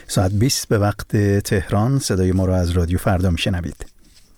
ساعت 20 به وقت تهران. صدای ما را از رادیو فردا میشنوید.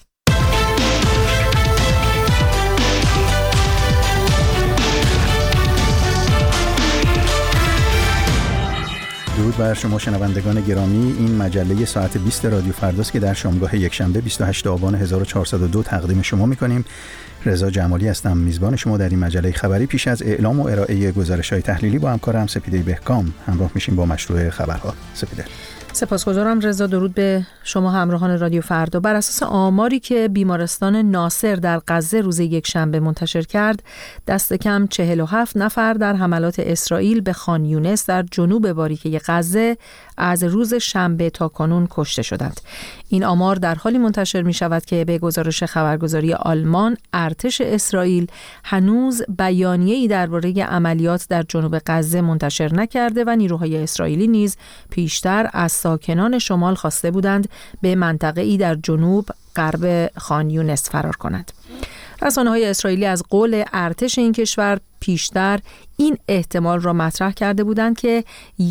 درود بر شما شنوندگان گرامی. این مجله ساعت 20 رادیو فرداست که در شامگاه یکشنبه 28 آبان 1402 تقدیم شما می‌کنیم. رضا جمالی هستم، میزبان شما در این مجله خبری. پیش از اعلام و ارائه گزارش‌های تحلیلی با همکارم سپیده بهکام همراه میشیم با مشروع خبرها. سپیده. سپاسگزارم رضا. درود به شما همراهان رادیو فردا. بر اساس آماری که بیمارستان ناصر در غزه روز یکشنبه منتشر کرد، دست کم 47 نفر در حملات اسرائیل به خان یونس در جنوب باریکه غزه از روز شنبه تا کنون کشته شدند. این آمار در حالی منتشر می شود که به گزارش خبرگزاری آلمان، ارتش اسرائیل هنوز بیانیه‌ای درباره عملیات در جنوب غزه منتشر نکرده و نیروهای اسرائیلی نیز پیشتر از ساکنان شمال خواسته بودند به منطقه‌ای در جنوب غرب خان یونس فرار کنند. رسانه‌های اسرائیلی از قول ارتش این کشور پیشتر این احتمال را مطرح کرده بودند که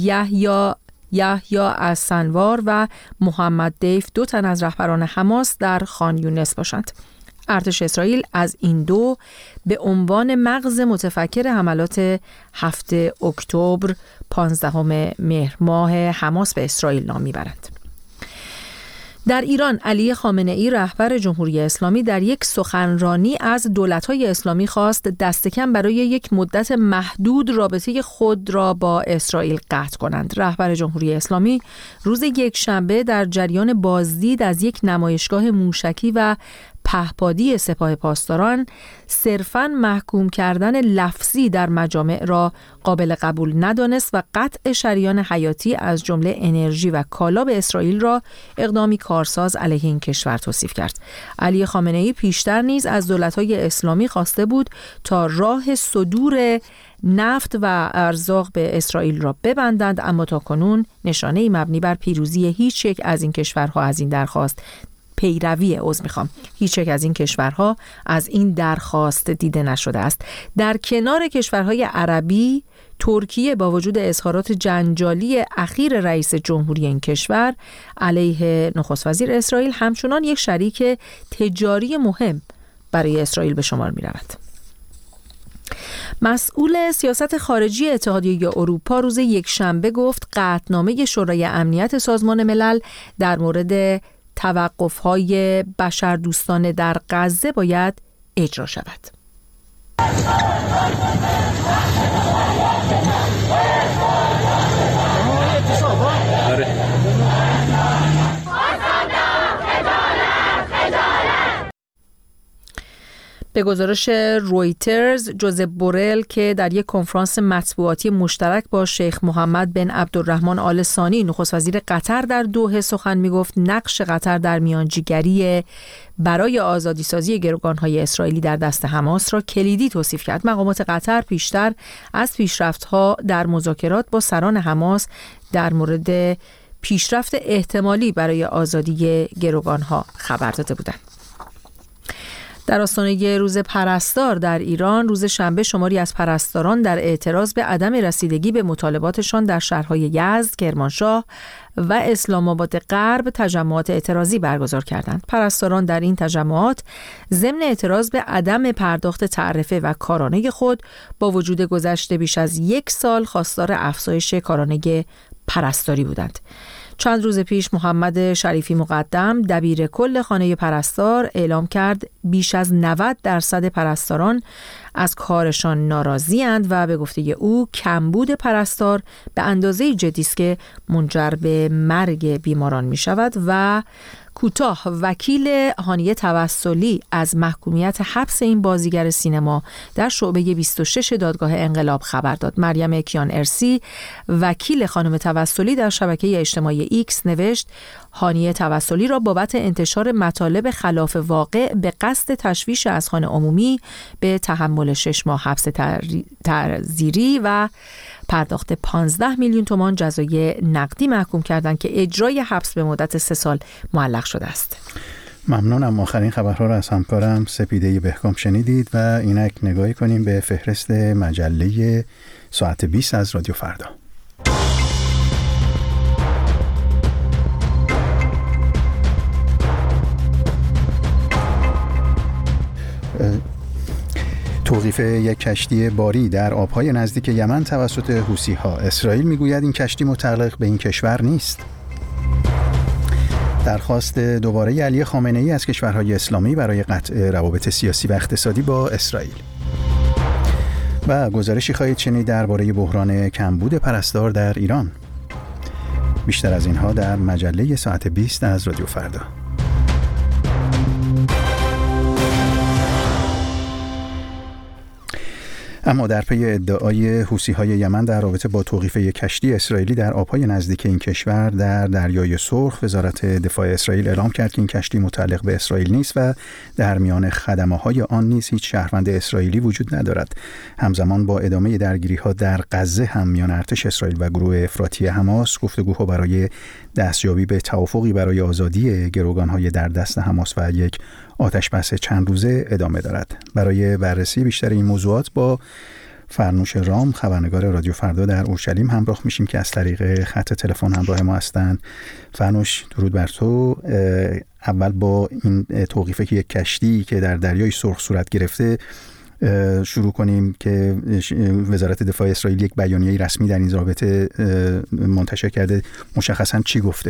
یحیی از سنوار و محمد دیف، 2 تن از رهبران حماس، در خان یونس باشند. ارتش اسرائیل از این دو به عنوان مغز متفکر حملات 7 اکتبر 15 مهر ماه حماس به اسرائیل نام میبرند. در ایران، علی خامنه‌ای رهبر جمهوری اسلامی در یک سخنرانی از دولت‌های اسلامی خواست دست کم برای یک مدت محدود رابطه خود را با اسرائیل قطع کنند. رهبر جمهوری اسلامی روز یکشنبه در جریان بازدید از یک نمایشگاه موشکی و پهپادی سپاه پاسداران صرفاً محکوم کردن لفظی در مجامع را قابل قبول ندانست و قطع شریان حیاتی از جمله انرژی و کالا به اسرائیل را اقدامی کارساز علیه این کشور توصیف کرد. علی خامنه‌ای پیشتر نیز از دولت‌های اسلامی خواسته بود تا راه صدور نفت و ارزاق به اسرائیل را ببندند، اما تاکنون نشانه‌ای مبنی بر پیروزی هیچ یک از این کشورها از این درخواست هیچ یک از این کشورها از این درخواست دیده نشده است. در کنار کشورهای عربی، ترکیه با وجود اظهارات جنجالی اخیر رئیس جمهوری این کشور علیه نخست وزیر اسرائیل همچنان یک شریک تجاری مهم برای اسرائیل به شمار می رود. مسئول سیاست خارجی اتحادیه اروپا روز یکشنبه گفت قطعنامه شورای امنیت سازمان ملل در مورد توقف‌های بشردوستانه در غزه باید اجرا شود. به گزارش رویترز، جوزپ بورل که در یک کنفرانس مطبوعاتی مشترک با شیخ محمد بن عبدالرحمن آل ثانی نخست وزیر قطر در دوحه سخن میگفت، نقش قطر در میانجیگری برای آزادیسازی گروگان‌های اسرائیلی در دست حماس را کلیدی توصیف کرد. مقامات قطر پیشتر از پیشرفت‌ها در مذاکرات با سران حماس در مورد پیشرفت احتمالی برای آزادی گروگان‌ها خبر داده بودند. در آستانه روز پرستار در ایران، روز شنبه شماری از پرستاران در اعتراض به عدم رسیدگی به مطالباتشان در شهرهای یزد، کرمانشاه و اسلام آباد غرب تجمعات اعتراضی برگزار کردند. پرستاران در این تجمعات ضمن اعتراض به عدم پرداخت تعرفه و کارانه خود با وجود گذشته بیش از 1 سال خواستار افزایش کارانه پرستاری بودند. چند روز پیش محمد شریفی مقدم، دبیر کل خانه پرستار، اعلام کرد بیش از 90% پرستاران از کارشان ناراضی‌اند و به گفته او کمبود پرستار به اندازه‌ای جدی است که منجر به مرگ بیماران می شود. و کوتاه، وکیل هانیه توسلی از محکومیت حبس این بازیگر سینما در شعبه 26 دادگاه انقلاب خبر داد. مریم کیان ارسی، وکیل خانم توسلی، در شبکه اجتماعی ایکس نوشت هانیه توسلی را بابت انتشار مطالب خلاف واقع به قصد تشویش اذهان عمومی به تحمل 6 ماه حبس تعزیری و پرداخت 15 میلیون تومان جزای نقدی محکوم کردند که اجرای حبس به مدت 3 سال معلق شده است. ممنونم. آخرین خبرها را از همکارم سپیده بهکام شنیدید و اینک نگاهی کنیم به فهرست مجله ساعت 20 از رادیو فردا. توقیف یک کشتی باری در آبهای نزدیک یمن توسط حوثی‌ها. اسرائیل میگوید این کشتی متعلق به این کشور نیست. درخواست دوباره علی خامنه‌ای از کشورهای اسلامی برای قطع روابط سیاسی و اقتصادی با اسرائیل. و گزارشی خواهید شنید درباره بحران کمبود پرستار در ایران. بیشتر از اینها در مجله ساعت 20 از رادیو فردا. اما در پی ادعای حوثی‌های یمن در رابطه با توقیف یک کشتی اسرائیلی در آبهای نزدیک این کشور در دریای سرخ، وزارت دفاع اسرائیل اعلام کرد که این کشتی متعلق به اسرائیل نیست و در میان خدمه‌های آن نیز هیچ شهروند اسرائیلی وجود ندارد. همزمان با ادامه درگیری‌ها در غزه هم میان ارتش اسرائیل و گروه افراطی حماس، گفتگوها برای دستیابی به توافقی برای آزادی گروگان‌های در دست حماس و یک آتش‌بس چند روزه ادامه دارد. برای بررسی بیشتر این موضوعات با فرنوش رام، خبرنگار رادیو فردا در اورشلیم همراه میشیم که از طریق خط تلفن همراه ما هستند. فرنوش، درود بر تو. اول با این توقیفه که یک کشتی که در دریای سرخ صورت گرفته شروع کنیم که وزارت دفاع اسرائیل یک بیانیه رسمی در این رابطه منتشر کرده. مشخصاً چی گفته؟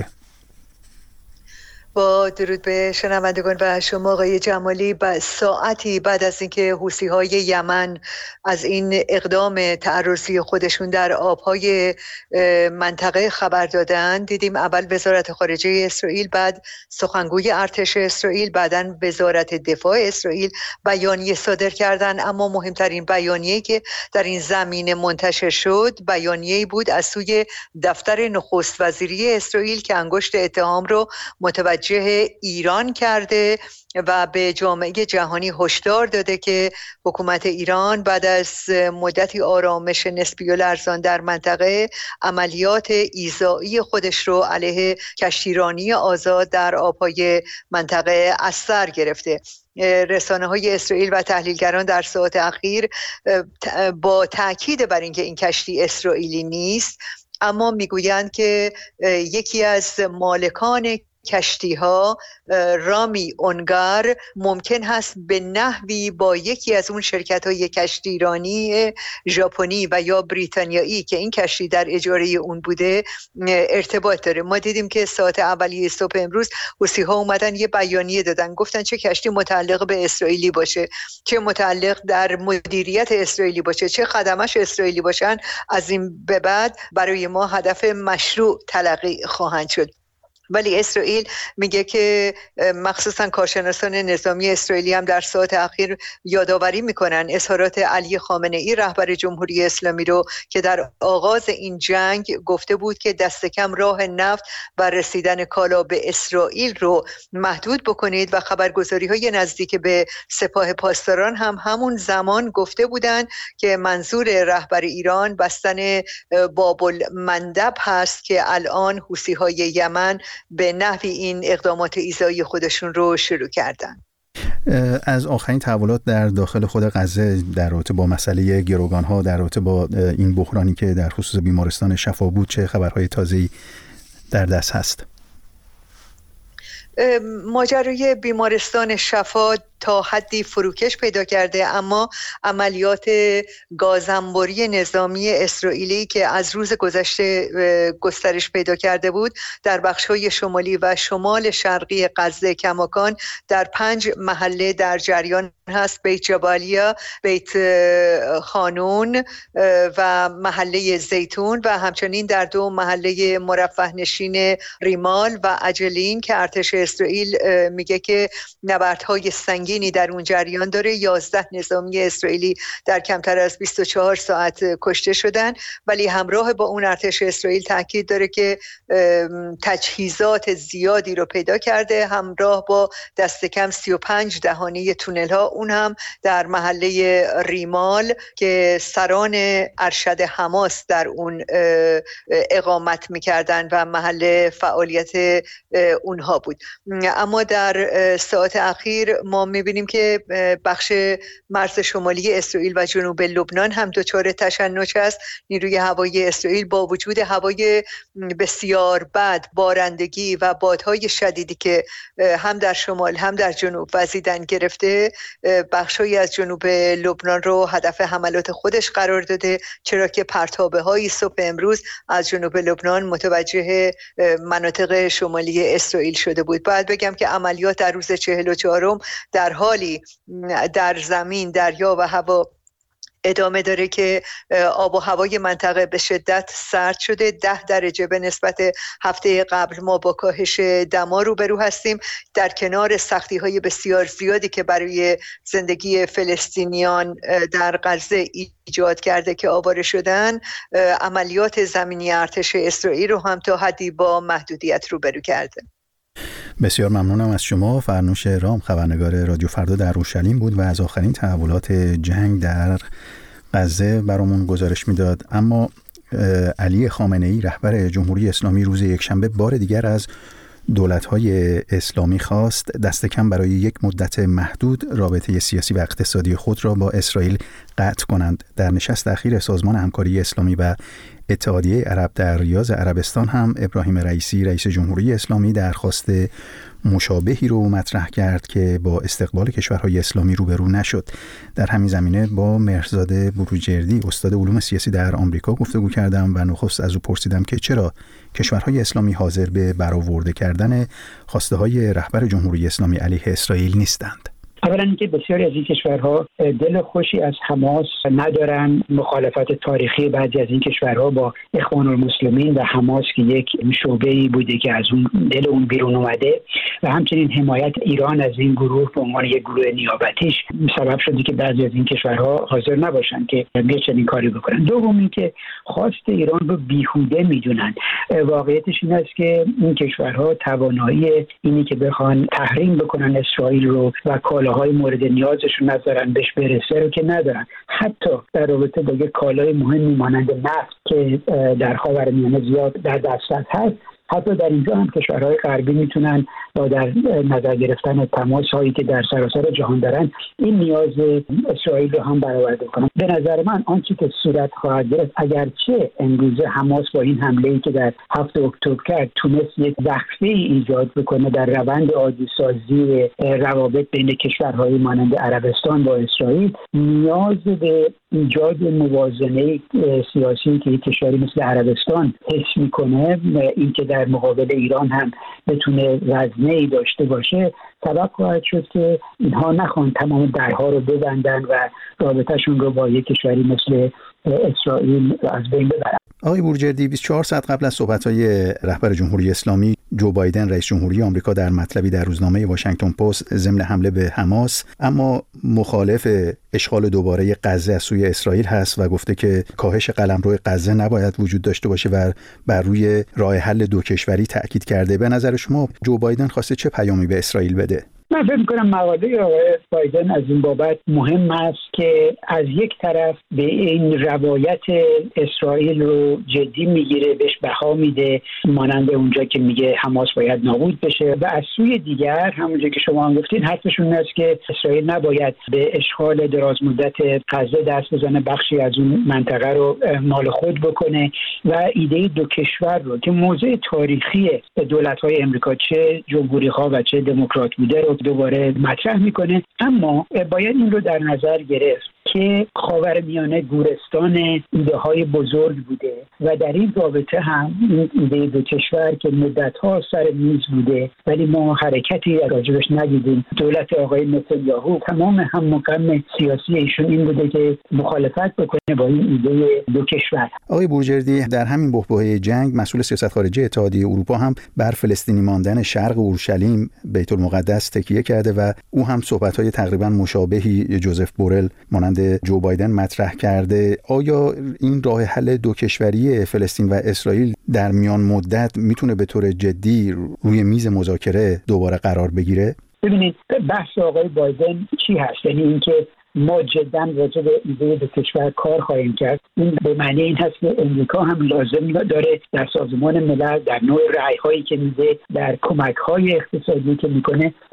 با درود به شنوندگان و شما آقای جمالی، ساعتی بعد از اینکه حوثی‌های یمن از این اقدام تعرضی خودشون در آبهای منطقه خبر دادن، دیدیم اول وزارت خارجه اسرائیل، بعد سخنگوی ارتش اسرائیل، بعداً وزارت دفاع اسرائیل بیانیه صادر کردن. اما مهمترین بیانیه‌ای که در این زمینه منتشر شد بیانیه‌ای بود از سوی دفتر نخست وزیری اسرائیل که انگشت اتهام رو متوجه ایران کرده و به جامعه جهانی هشدار داده که حکومت ایران بعد از مدتی آرامش نسبی و لرزان در منطقه، عملیات ایذایی خودش رو علیه کشتیرانی آزاد در آبهای منطقه از سر گرفته. رسانه‌های اسرائیل و تحلیلگران در ساعات اخیر با تاکید بر اینکه این کشتی اسرائیلی نیست، اما میگویند که یکی از مالکان کشتی ها، رامی اونگار، ممکن هست به نحوی با یکی از اون شرکت های کشتیرانی ژاپنی و یا بریتانیایی که این کشتی در اجاره اون بوده ارتباط داره. ما دیدیم که ساعت اولیه صبح امروز حوثی ها اومدن یه بیانیه دادن، گفتن چه کشتی متعلق به اسرائیلی باشه، چه متعلق در مدیریت اسرائیلی باشه، چه خدمش اسرائیلی باشن، از این به بعد برای ما هدف مشروع تلقی خواهند شد. ولی اسرائیل میگه که مخصوصا کارشناسان نظامی اسرائیلی هم در ساعت اخیر یادآوری میکنن اظهارات علی خامنه‌ای رهبر جمهوری اسلامی رو که در آغاز این جنگ گفته بود که دست کم راه نفت و رسیدن کالا به اسرائیل رو محدود بکنید و خبرگزاری‌های نزدیک به سپاه پاسداران هم همون زمان گفته بودند که منظور رهبر ایران بستن باب المندب هست که الان حوثی‌های یمن به نحوی این اقدامات ایذایی خودشون رو شروع کردن. از آخرین تحولات در داخل خود غزه در رابطه با مسئله گروگان‌ها، در رابطه با این بحرانی که در خصوص بیمارستان شفا بود، چه خبرهای تازه‌ای در دست هست؟ ماجرای بیمارستان شفا تا حدی فروکش پیدا کرده، اما عملیات گازانباری نظامی اسرائیلی که از روز گذشته گسترش پیدا کرده بود در بخش‌های شمالی و شمال شرقی غزه کماکان در 5 محله در جریان هست: بیت جبالیا، بیت خانون و محله زیتون و همچنین در 2 محله مرفه نشین ریمال و عجلین که ارتش اسرائیل میگه که نبردهای سنگینی در اون جریان داره. 11 نظامی اسرائیلی در کمتر از 24 ساعت کشته شدن، ولی همراه با اون ارتش اسرائیل تاکید داره که تجهیزات زیادی رو پیدا کرده، همراه با دست کم 35 دهانه تونل ها، اون هم در محله ریمال که سران ارشد حماس در اون اقامت میکردن و محل فعالیت اونها بود. اما در ساعت اخیر ما میبینیم که بخش مرز شمالی اسرائیل و جنوب لبنان هم دچار تشنج است. نیروی هوایی اسرائیل با وجود هوای بسیار بد، بارندگی و بادهای شدیدی که هم در شمال هم در جنوب وزیدن گرفته، بخشی از جنوب لبنان رو هدف حملات خودش قرار داده، چرا که پرتابه‌های صبح امروز از جنوب لبنان متوجه مناطق شمالی اسرائیل شده بود. باید بگم که عملیات در روز 44 در حالی در زمین، دریا و هوا ادامه داره که آب و هوای منطقه به شدت سرد شده. 10 درجه به نسبت هفته قبل ما با کاهش دما روبرو هستیم. در کنار سختی‌های بسیار زیادی که برای زندگی فلسطینیان در غزه ایجاد کرده که آواره شدن، عملیات زمینی ارتش اسرائیل رو هم تا حدی با محدودیت روبرو کرده. بسیار ممنونم از شما. فرنوش رام، خبرنگار رادیو فردا در اورشلیم بود و از آخرین تحولات جنگ در غزه برامون گزارش میداد. اما علی خامنه‌ای رهبر جمهوری اسلامی روز یکشنبه بار دیگر از دولت‌های اسلامی خواست دست کم برای یک مدت محدود رابطه سیاسی و اقتصادی خود را با اسرائیل قطع کنند. در نشست اخیر سازمان همکاری اسلامی و اتحادیه عرب در ریاض عربستان هم ابراهیم رئیسی رئیس جمهوری اسلامی درخواست مشابهی رو مطرح کرد که با استقبال کشورهای اسلامی روبرو نشد. در همین زمینه با مهرزاد بروجردی استاد علوم سیاسی در آمریکا گفتگو کردم و نخست از او پرسیدم که چرا کشورهای اسلامی حاضر به برآورده کردن خواسته های رهبر جمهوری اسلامی علیه اسرائیل نیستند. اولا اینکه بسیاری از این کشورها دل خوشی از حماس ندارن. مخالفت تاریخی بعضی از این کشورها با اخوان المسلمین و حماس که یک شعبه‌ای بوده که از اون دل اون بیرون اومده و همچنین حمایت ایران از این گروه به عنوان یک گروه نیابتیش سبب شده که بعضی از این کشورها حاضر نباشن که یه چنین کاری بکنن. دوم اینکه خواست ایران رو بیهوده میدونن. واقعیتش این است که این کشورها توانایی اینی که بخوان تحریم بکنن اسرائیل رو و کالاهای مورد نیازشون نذارن بهش برسه رو که ندارن. حتی در رابطه با یک کالای مهمی مانند نفت که در خاورمیانه زیاد در دسترس هست، حتی در اینجا هم کشورهای غربی میتونن با در نظر گرفتن تماس‌هایی که در سراسر جهان دارن این نیاز اسرائیل رو هم برآورده کنن. به نظر من آنچه که صورت خواهد گرفت، اگرچه امروزه حماس با این حمله‌ای که در 7 اکتبر کرد تونست یک وقفه ایجاد بکنه در روند عادی‌سازی روابط بین کشورهای مانند عربستان با اسرائیل، نیاز به ایجاد موازنه سیاسی که یک کشوری مثل عربستان حس میکنه، این که در مقابل ایران هم بتونه وزنه‌ای داشته باشه، سبب خواهد شد که اینها نخوان تمام درها رو ببندن و رابطهشون رو با یک کشوری مثل اسرائیل از بین ببرن. آقای بروجردی، 24 ساعت قبل از صحبت‌های رهبر جمهوری اسلامی جو بایدن رئیس جمهوری آمریکا در مطلبی در روزنامه واشنگتن پست ضمن حمله به حماس اما مخالف اشغال دوباره غزه از سوی اسرائیل هست و گفته که کاهش قلمرو غزه نباید وجود داشته باشه و بر روی راه حل دو کشوری تأکید کرده. به نظر شما جو بایدن خواسته چه پیامی به اسرائیل بده؟ من فکر می‌کنم مقاله آقای بایدن از این بابت مهم است که از یک طرف به این روایت اسرائیل رو جدی میگیره، بهش بها میده، مانند اونجا که میگه حماس باید نابود بشه، و از سوی دیگر همونجا که شما هم گفتین حرفشون است که اسرائیل نباید به اشغال دراز مدت غزه دست بزنه، بخشی از اون منطقه رو مال خود بکنه و ایده دو کشور رو که موضع تاریخی دولت‌های آمریکا چه جمهوری‌خواه و چه دموکرات بوده رو دوباره مطرح میکنه. اما باید این رو در نظر گرفت که خاورمیانه گورستان ایده های بزرگ بوده و در این رابطه هم این ایده دو کشور که مدت‌ها سر میز بوده ولی ما حرکتی راجبش ندیدیم. دولت آقای نتانیاهو تمام هم مقام سیاسی ایشون این بوده که مخالفت بکنه با این ایده دو کشور. آقای بروجردی، در همین بحبوحه جنگ مسئول سیاست خارجی اتحادیه اروپا هم بر فلسطینی ماندن شرق اورشلیم بیت المقدس تکیه کرده و او هم صحبت‌های تقریبا مشابهی جوزف بورل مانند جو بایدن مطرح کرده. آیا این راه حل دو کشوری فلسطین و اسرائیل در میان مدت میتونه به طور جدی روی میز مذاکره دوباره قرار بگیره؟ ببینید بحث آقای بایدن چی هست؟ یعنی اینکه ما جداً راجع به ایده دو کشور کار خواهیم کرد. این به معنی این هست که امریکا هم لازم داره در سازمان ملل در نوع رأی‌هایی که میده، در کمک‌های اقتصادی که میکنه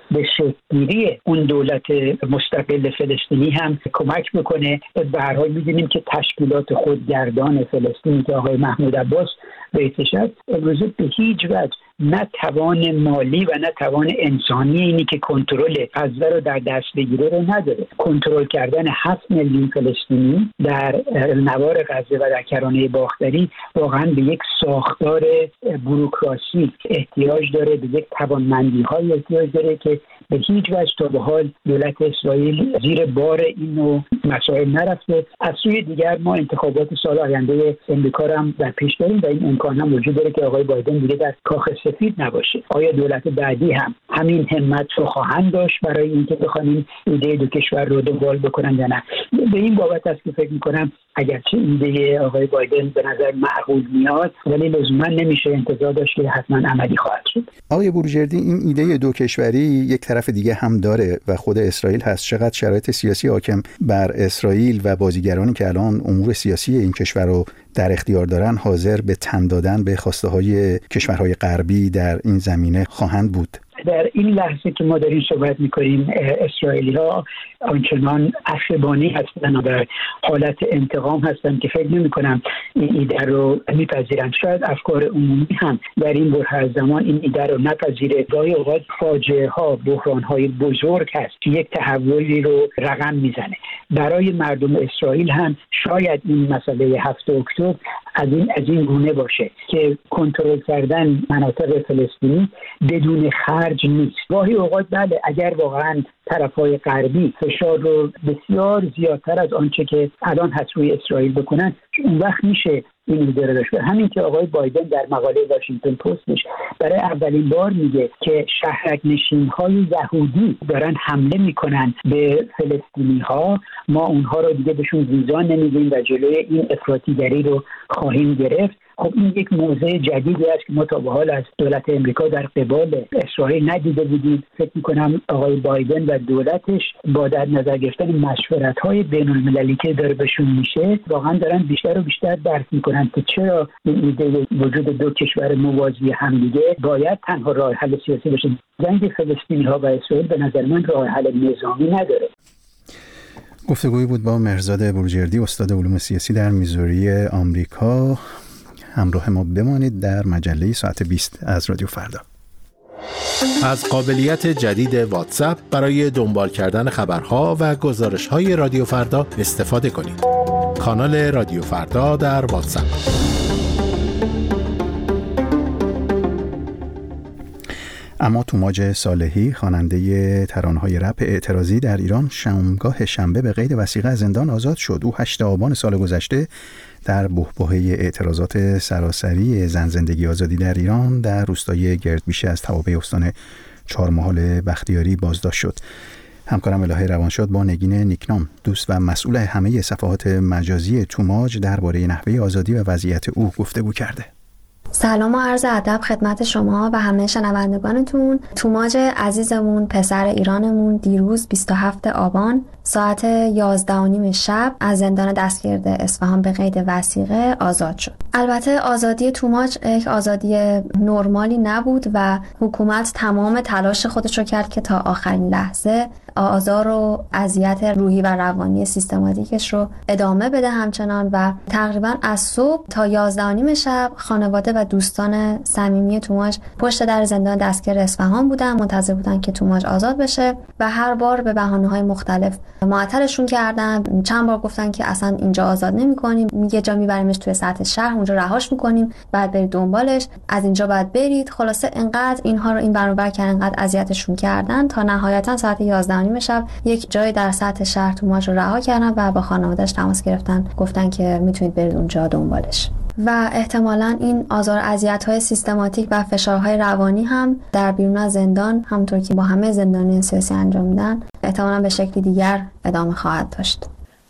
به شکل‌گیری اون دولت مستقل فلسطینی هم کمک بکنه. به هر حال می‌دونیم که تشکیلات خودگردان فلسطینی که آقای محمود عباس رئیسش است امروزه به هیچ وجه نه توان مالی و نه توان انسانی اینی که کنترل غزه رو در دست بگیره رو نداره. کنترل کردن 7 میلیون فلسطینی در نوار غزه و در کرانه باختری واقعا به یک ساختار بوروکراسی احتیاج داره، به یک توانمندی‌های احتیاج داره که به هیچ وجه تا به حال دولت اسرائیل زیر بار این نوع مسائل نرفته. از سوی دیگر ما انتخابات سال آینده امریکا رو هم در پیش داریم و این امکان هم وجود داره که آقای بایدن دیگه در کاخ سفید نباشه. آیا دولت بعدی هم همین همت رو خواهند داشت برای اینکه بخوان ایده دو کشور رو دنبال بکنن یا نه؟ به این بابت است که فکر می‌کنم اگرچه ایده آقای بایدن به نظر معقول میاد ولی لزوما نمیشه انتظار داشت که حتما عملی خواهد شد. آقای بروجردی، این ایده دو کشوری یک طرف دیگه هم داره و خود اسرائیل هست. چقدر شرایط سیاسی حاکم بر اسرائیل و بازیگرانی که الان امور سیاسی این کشور رو در اختیار دارن حاضر به تن دادن به خواسته‌های کشورهای غربی در این زمینه خواهند بود؟ در این لحظه که ما داریم صحبت می‌کنیم اسرائیلی‌ها آنچنان عصبانی هستن و در حالت انتقام هستن که فکر نمی‌کنم این ایده رو میپذیرن. شاید افکار عمومی هم در این بره زمان این ایده رو نپذیره. گاهی اوقات فاجعه‌ها، بحران‌های بزرگ هست که یک تحولی رو رقم میزنه. برای مردم اسرائیل هم شاید این مسئله 7 اکتبر از این گونه باشه که کنترل کردن مناطق فلسطینی بدون خرج نیست. گاهی اوقات بله، اگر واقعا طرف‌های غربی فشار رو بسیار زیادتر از آنچه که الان هست روی اسرائیل بکنن، اون وقت میشه این ایده رو داشت. همین که آقای بایدن در مقاله واشنگتن پستش برای اولین بار میگه که شهرک نشین‌های یهودی دارن حمله میکنن به فلسطینی‌ها، ما اونها رو دیگه بهشون ویزا نمیدیم و جلوی این افراطیگری رو خواهیم گرفت. خب این یک موضوع جدیدی است که ما تا به حال از دولت امریکا در قبال اسرائیل ندیده بودیم. فکر می‌کنم آقای بایدن و دولتش با در نظر گرفتن مشورت‌های بین‌المللی که داره بهشون میشه واقعا دارن بیشتر و بیشتر درک می‌کنن که چرا این ایده وجود دو کشور موازی همدیگه باید تنها راه حل سیاسی باشه. جنگ فلسطینی‌ها و اسرائیل به نظر من راه حل نظامی نداره. گفتگویی بود با مهرزاد بروجردی، استاد علوم سیاسی در میزوری آمریکا. همراه ما بمانید در مجله ساعت 20 از رادیو فردا. از قابلیت جدید واتساپ برای دنبال کردن خبرها و گزارش‌های رادیو فردا استفاده کنید. کانال رادیو فردا در واتساپ. اما توماج صالحی، خواننده ترانه‌های رپ اعتراضی در ایران، شامگاه شنبه به قید وثیقه از زندان آزاد شد. او 8 آبان سال گذشته در بحبوحه اعتراضات سراسری زن زندگی آزادی در ایران در روستای گردبیشه از توابع استان چهارمحال بختیاری بازداشت شد. همکارم الهه روانشاد با نگین نیکنام، دوست و مسئول همه صفحات مجازی توماج، درباره نحوه آزادی و وضعیت او گفتگو کرده. سلام و عرض ادب خدمت شما و همه شنوندگانتون. توماج عزیزمون، پسر ایرانمون، دیروز 27 آبان ساعت 11:30 شب از زندان دستگird اصفهان به قید وثیقه آزاد شد. البته آزادی توماج یک آزادی نرمالی نبود و حکومت تمام تلاش خودش رو کرد که تا آخرین لحظه آزار و اذیت روحی و روانی سیستماتیکش رو ادامه بده همچنان و تقریبا از صبح تا 11:30 شب خانواده و دوستان صمیمی توماج پشت در زندان دستگird اصفهان بودن، منتظر بودن که توماج آزاد بشه و هر بار به بهانه‌های مختلف معطلشون کردن. چند بار گفتن که اصلا اینجا آزاد نمی‌کنیم، یه جا میبریمش توی سطح شهر، اونجا رهاش می‌کنیم، بعد برید دنبالش، از اینجا بعد برید. خلاصه انقدر اینها رو این برابر کردن، انقدر اذیتشون کردن تا نهایتا ساعت 11:30 شب یک جای در سطح شهر توماج رو رها کردن و با خانواده‌اش تماس گرفتن، گفتن که میتونید برید اونجا دنبالش. و احتمالاً این آزار اذیت‌های سیستماتیک و فشارهای روانی هم در بیرون از زندان، همونطور که با همه زندانیان سیاسی انجام میدن، احتمالاً به شکلی دیگر ادامه خواهد داشت.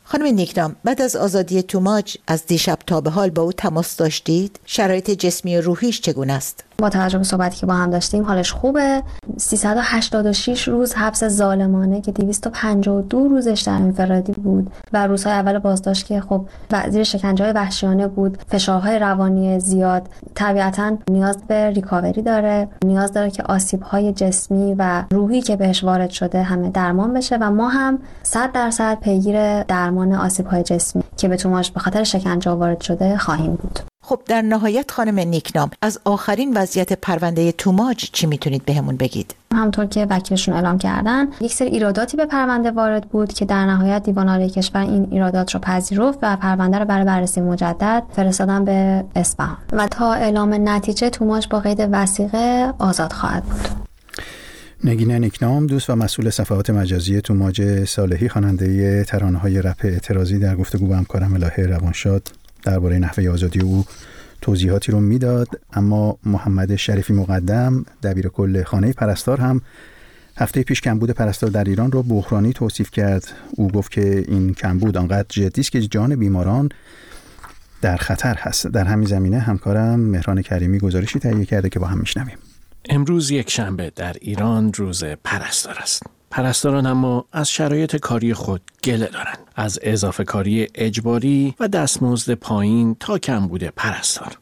خانم نیکنام، بعد از آزادی توماج از دیشب تا به حال با او تماس داشتید؟ شرایط جسمی و روحیش چگونه است؟ با توجه به صحبتی که با هم داشتیم حالش خوبه. 386 روز حبس ظالمانه که 252 روزش در انفرادی بود و روزهای اول بازداشت که خب زیر شکنجه‌های وحشیانه بود، فشارهای روانی زیاد، طبیعتاً نیاز به ریکاوری داره، نیاز داره که آسیب‌های جسمی و روحی که بهش وارد شده همه درمان بشه و ما هم 100% پیگیر درمان آسیب‌های جسمی که به توماج به خاطر شکنجه وارد شده خواهیم بود. خب در نهایت خانم نیکنام، از آخرین وضعیت پرونده توماج چی میتونید بهمون بگید؟ همونطور که وکیلشون اعلام کردن یک سری ایراداتی به پرونده وارد بود که در نهایت دیوان عالی کشور این ایرادات رو پذیرفت و پرونده رو برای بررسی مجدد فرستادن به اصفهان و تا اعلام نتیجه توماج با قید وثیقه آزاد خواهد بود. نگین نیکنام، دوست و مسئول صفحات مجازی توماج صالحی، خواننده ترانه‌های رپ اعتراضی، در گفتگو با همکارم الهه روانشاد درباره نحوه آزادی او توضیحاتی رو میداد. اما محمد شریفی مقدم، دبیر کل خانه پرستار، هم هفته پیش کمبود پرستار در ایران رو بحرانی توصیف کرد. او گفت که این کمبود آنقدر جدی است که جان بیماران در خطر هست. در همین زمینه همکارم مهران کریمی گزارشی تهیه کرده که با هم میشنویم. امروز یکشنبه در ایران روز پرستار است. پرستاران اما از شرایط کاری خود گله دارند، از اضافه کاری اجباری و دستمزد پایین تا کمبود پرستار.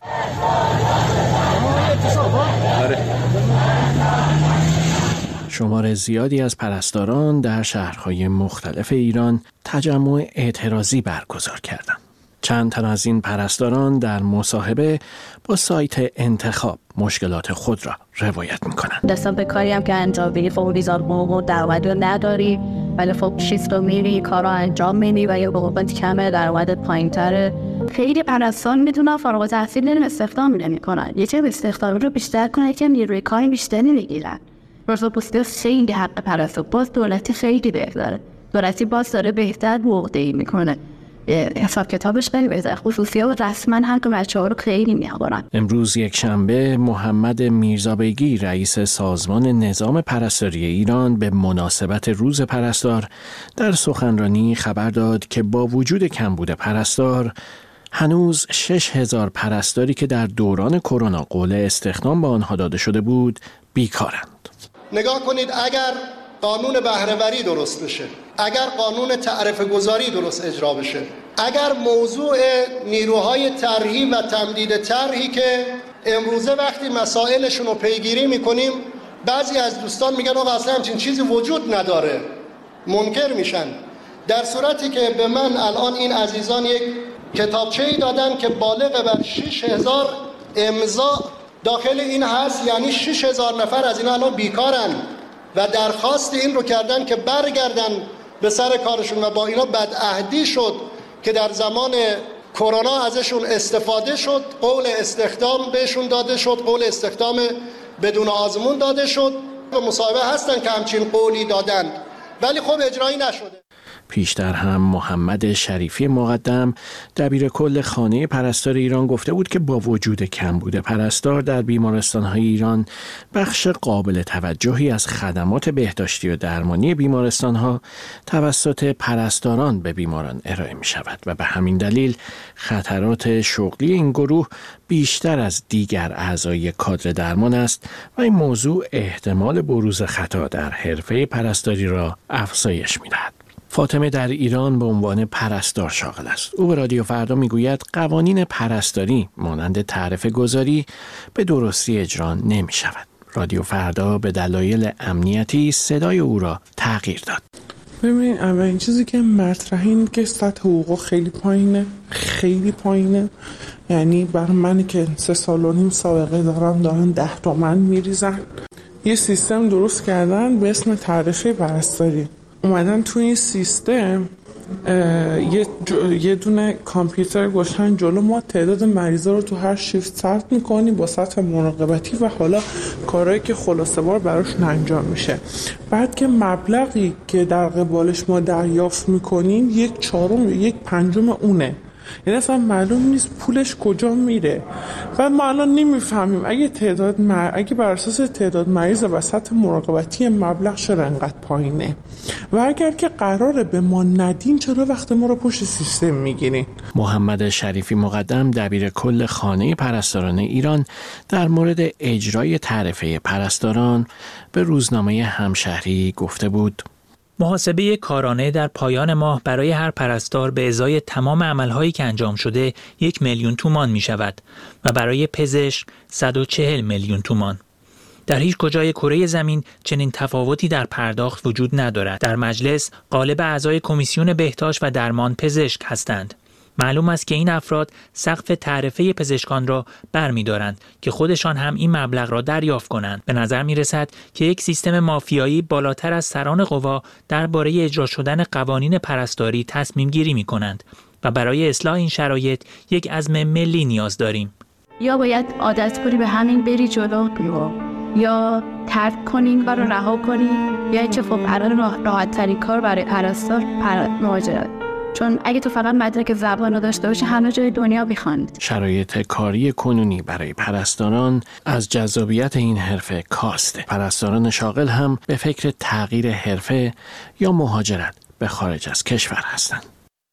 شمار زیادی از پرستاران در شهرهای مختلف ایران تجمع اعتراضی برگزار کردند. چند تن از این پرستاران در مصاحبه با سایت انتخاب مشکلات خود را روایت می‌کنند. دستم به کاری هم که انجام بدی، خب ویزا موقع درآمد نداری، ولی خب شیفت رو میری کارا انجام میدی و یه بقیمت کمه، درآمدت پایین‌تره. خیلی پرستار میتونن فارغ التحصیل استخدام نمی‌کنن، یه چه استخدام رو بیشتر کنن که نیروی کاری بیشتری بگیرن. راست پوسته خیلی حق پرستار باز دولتی خیلی بهتره، دولتی باز داره بهتر موقعی میکنه، حساب کتابش خیلی بهتر، خصوصی و رسما حق بچه‌ها رو خیلی می‌خورن. امروز یکشنبه محمد میرزابگی، رئیس سازمان نظام پرستاری ایران، به مناسبت روز پرستار در سخنرانی خبر داد که با وجود کمبود پرستار هنوز 6000 پرستاری که در دوران کرونا قول استخدام به آنها داده شده بود بیکارند. نگاه کنید، اگر قانون بهره‌وری درست بشه، اگر قانون تعرفه گذاری درست اجرا بشه، اگر موضوع نیروهای طرحی و تمدید طرحی که امروزه وقتی مسائلشون رو پیگیری میکنیم بعضی از دوستان میگن آقا اصلا همچین چیزی وجود نداره، منکر میشن، در صورتی که به من الان این عزیزان یک کتابچه‌ای دادن که بالغ بر 6000 امضا داخل این هست، یعنی 6000 نفر از اینا الان بیکارن و درخواست این رو کردن که برگردن به سر کارشون و با اینا بدعهدی شد که در زمان کرونا ازشون استفاده شد، قول استخدام بهشون داده شد، قول استخدام بدون آزمون داده شد و مصاحبه هستن که همچین قولی دادن ولی خب اجرایی نشده. پیشتر هم محمد شریفی مقدم، دبیر کل خانه پرستار ایران، گفته بود که با وجود کمبود پرستار در بیمارستان‌های ایران بخش قابل توجهی از خدمات بهداشتی و درمانی بیمارستان‌ها توسط پرستاران به بیماران ارائه می‌شود و به همین دلیل خطرات شغلی این گروه بیشتر از دیگر اعضای کادر درمان است و این موضوع احتمال بروز خطا در حرفه پرستاری را افزایش می‌دهد. فاطمه در ایران به عنوان پرستار شاغل است. او به رادیو فردا میگوید قوانین پرستاری مانند تعرفه گذاری به درستی اجرا نمی شود. رادیو فردا به دلایل امنیتی صدای او را تغییر داد. ببین، اولین چیزی که مطرحه اینه که سطح حقوق خیلی پایینه. یعنی برای من که 3.5 سال سابقه دارن 10 تومن میریزن. یه سیستم درست کردن به اسم تعرفه پرستاری. اومدن توی این سیستم یه دونه کامپیوتر گذاشتن جلو ما، تعداد مریضا رو تو هر شیفت ثبت می‌کنیم با سطح مراقبتی و حالا کارهایی که خلاصه بار براشون انجام میشه. بعد که مبلغی که در قبالش ما دریافت می‌کنیم 1/4 یا 1/5 اونه. یعنی اصلا معلوم نیست پولش کجا میره و ما الان نمیفهمیم اگه بر اساس تعداد مریض و سطح مراقبتی مبلغ چرا انقدر پایینه و اگر که قراره به ما ندین چرا وقت ما رو پشت سیستم میگیرین. محمد شریفی مقدم دبیر کل خانه پرستاران ایران در مورد اجرای تعرفه پرستاران به روزنامه همشهری گفته بود: محاسبه کارانه در پایان ماه برای هر پرستار به ازای تمام عملهایی که انجام شده 1 میلیون تومان می شود و برای پزشک 140 میلیون تومان. در هیچ کجای کره زمین چنین تفاوتی در پرداخت وجود ندارد. در مجلس غالب اعضای کمیسیون بهداشت و درمان پزشک هستند. معلوم است که این افراد سقف تعرفه پزشکان را برمی‌دارند که خودشان هم این مبلغ را دریافت کنند. به نظر می‌رسد که یک سیستم مافیایی بالاتر از سران قوا درباره اجرا شدن قوانین پرستاری تصمیم گیری می‌کنند و برای اصلاح این شرایط یک عزم ملی نیاز داریم. یا باید عادت کنی به همین بری جلو یا ترک کنین و رو رها کنین یا اینکه خب راحت ترین کار برای پرستار مهاجرت، چون اگه تو فقط مدرک زبان رو داشته باشی همه جای دنیا بخوانید. شرایط کاری کنونی برای پرستاران از جذابیت این حرفه کاسته. پرستاران شاغل هم به فکر تغییر حرفه یا مهاجرت به خارج از کشور هستند.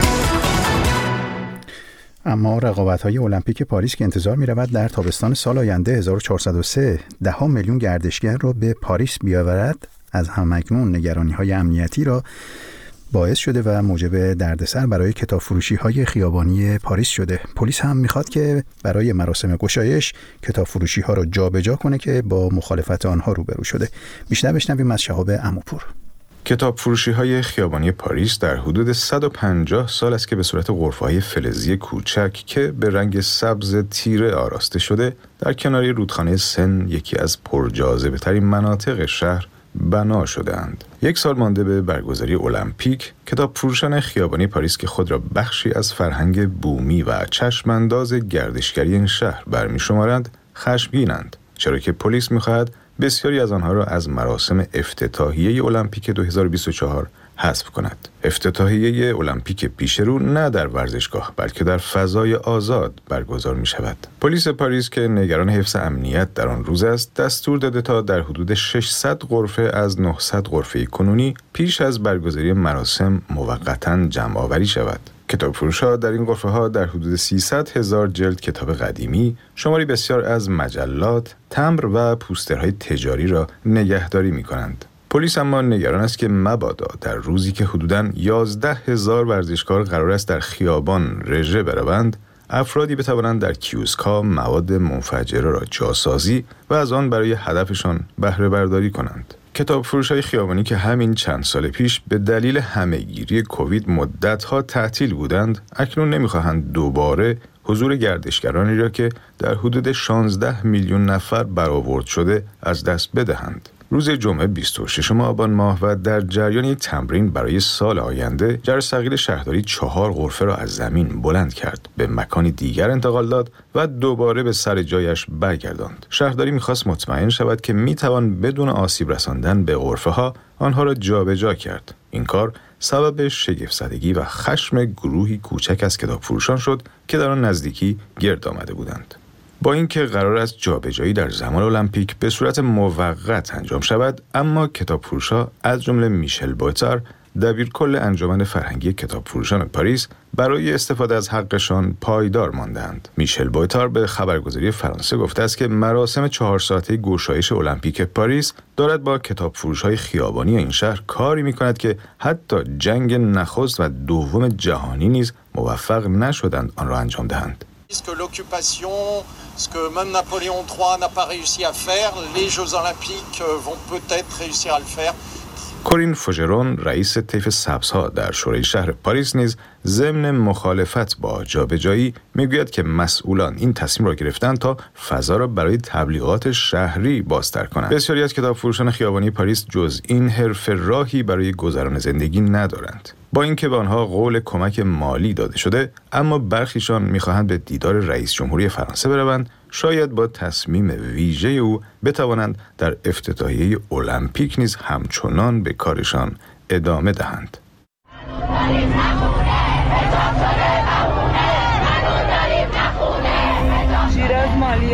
اما رقابت‌های المپیک پاریس که انتظار می‌رود در تابستان سال آینده 1403 10 میلیون گردشگر را به پاریس بیاورد، از همکنون نگرانی‌های امنیتی را باعث شده و موجب دردسر برای کتابفروشی‌های خیابانی پاریس شده. پلیس هم می‌خواد که برای مراسم گشایش کتابفروشی‌ها را جابجا کنه که با مخالفت آنها روبرو شده. بیشتر بشنویم از شهاب عموپور. کتابفروشی‌های خیابانی پاریس در حدود 150 سال است که به صورت غرفه‌های فلزی کوچک که به رنگ سبز تیره آراسته شده در کنار رودخانه سن، یکی از پرجاذبه‌ترین مناطق شهر، بنا شده‌اند. 1 سال مانده به برگزاری المپیک، کتابفروشان خیابانی پاریس که خود را بخشی از فرهنگ بومی و چشمانداز گردشگری این شهر برمی‌شمارند، خشمگینند، چرا که پلیس می‌خواهد بسیاری از آنها را از مراسم افتتاحیه المپیک 2024 حذف کند. افتتاحیه المپیک پیشرو نه در ورزشگاه بلکه در فضای آزاد برگزار می شود. پلیس پاریس که نگران حفظ امنیت در آن روز است، دستور داده تا در حدود 600 غرفه از 900 غرفه کنونی پیش از برگزاری مراسم موقتاً جمع آوری شود. کتابفروش‌ها در این غرفه‌ها در حدود 300,000 جلد کتاب قدیمی، شماری بسیار از مجلات، تمبر و پوسترهای تجاری را نگهداری می‌کنند. پلیس اما نگران است که مبادا در روزی که حدوداً 11,000 ورزشکار قرار است در خیابان رژه بروند، افرادی بتوانند در کیوسک‌ها مواد منفجره را جاسازی و از آن برای هدفشان بهره برداری کنند. کتابفروش‌های خیابانی که همین چند سال پیش به دلیل همه‌گیری کووید مدت‌ها تعطیل بودند، اکنون نمی‌خواهند دوباره حضور گردشگرانی را که در حدود 16 میلیون نفر برآورد شده از دست بدهند. روز جمعه 26 آبان ماه و در جریان یک تمرین برای سال آینده، جرثقیل شهرداری 4 غرفه را از زمین بلند کرد، به مکانی دیگر انتقال داد و دوباره به سر جایش برگرداند. شهرداری می‌خواست مطمئن شود که می‌توان بدون آسیب رساندن به غرفه‌ها آنها را جابجا کرد. این کار سبب شگفت‌زدگی و خشم گروهی کوچک از کتابفروشان شد که در آن نزدیکی گرد آمده بودند. با اینکه قرار است جابجایی در زمان المپیک به صورت موقت انجام شود، اما کتابفروش‌ها از جمله میشل بوتر، دبیرکل انجمن فرهنگی کتابفروشان پاریس، برای استفاده از حقشان پایدار ماندند. میشل بوتر به خبرگزاری فرانسه گفته است که مراسم 4 ساعته گشایش المپیک پاریس دارد با کتابفروش‌های خیابانی این شهر کاری می‌کند که حتی جنگ نخست و دوم جهانی نیز موفق نشدند آن را انجام دهند. Que l'occupation, ce que même Napoléon III n'a pas réussi à faire, les Jeux Olympiques vont peut-être réussir à le faire. کورین فوژرون، رئیس طیف سبزها در شورای شهر پاریس نیز ضمن مخالفت با جابجایی میگوید که مسئولان این تصمیم را گرفتند تا فضا را برای تبلیغات شهری بازتر کنند. بسیاری از کتابفروشان خیابانی پاریس جز این حرفه راهی برای گذران زندگی ندارند. با اینکه به آنها قول کمک مالی داده شده، اما برخیشان می‌خواهند به دیدار رئیس جمهوری فرانسه بروند، شاید با تصمیم ویژه او بتوانند در افتتاحیه المپیک نیز همچنان به کارشان ادامه دهند.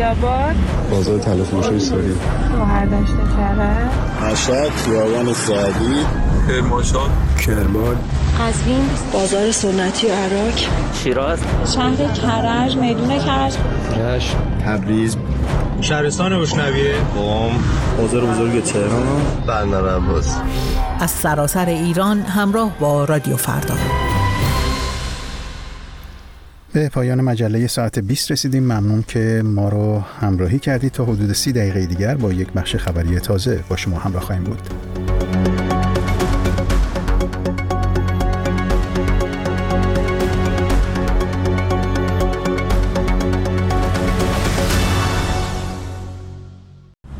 جلال‌آباد، بازار طلع‌فروشی ساری، شهردشت کرج، مشهد، خیابان سعدی، کرمانشاه، کرمان، قزوین، بازار سنتی عراق، شیراز، شهر کرج، میدون کرج، رشت، تبریز، شهرستان گشنویه، قم، بازار بزرگ تهران، بندر عباس. از سراسر ایران همراه با رادیو فردا. به پایان مجله ساعت 20 رسیدیم. ممنون که ما رو همراهی کردید. تا حدود 30 دقیقه دیگر با یک بخش خبری تازه با شما همراه خواهیم بود.